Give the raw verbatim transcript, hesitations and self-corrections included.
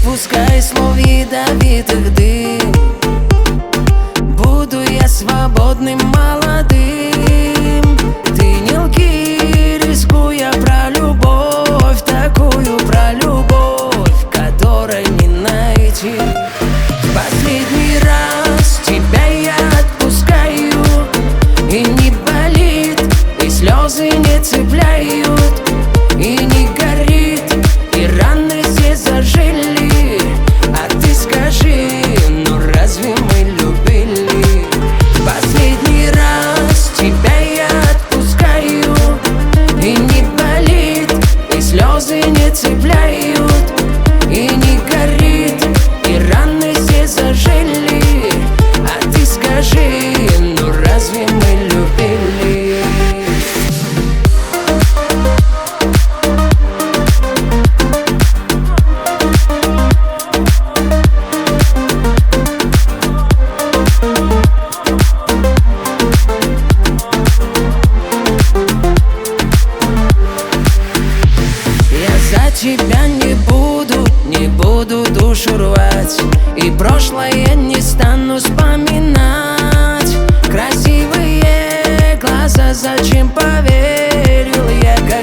выпускай слов ядовитых дым. Буду я свободным, молодым. Ты не лги, рискуя про любовь, такую про любовь, которой не найти. В последний раз тебя я отпускаю, и не болит, и слезы не цепляют, и не горит, и раны все зажили. А ты скажи, ну разве мы любили? В последний раз тебя я отпускаю, и не болит, и слезы не цепляют, и не горит, и раны все зажили. А ты скажи, ну разве мы любили? За тебя не буду, не буду душу рвать, и прошлое не стану вспоминать. Красивые глаза, зачем поверил я?